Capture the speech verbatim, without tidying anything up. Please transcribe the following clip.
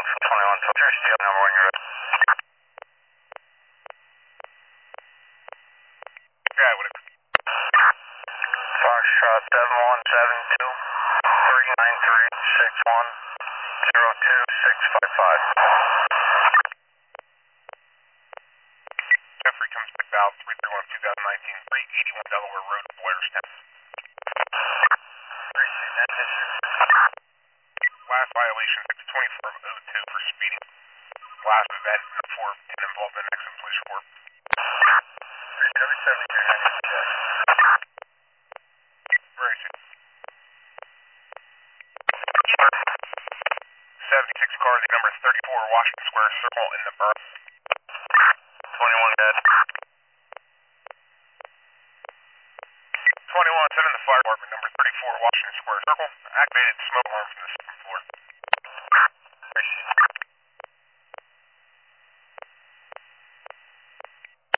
for twenty-one, so here's steel number one, you're ready. Yeah, what is it? Foxtrot seven one seven two, three nine three, six one, zero two six five five. Jeffrey comes back valve three three one two thousand nineteen, three eighty-one Delaware Road, Blairstown. Last violation six twenty-four of oh two for speeding. Last event for and involved in Exit Police Report. Very soon. seventy-six car, the number thirty-four Washington Square Circle in the borough. twenty-one dead. twenty-one, send in the fire department, number thirty-four Washington Square Circle. Activated smoke alarm from the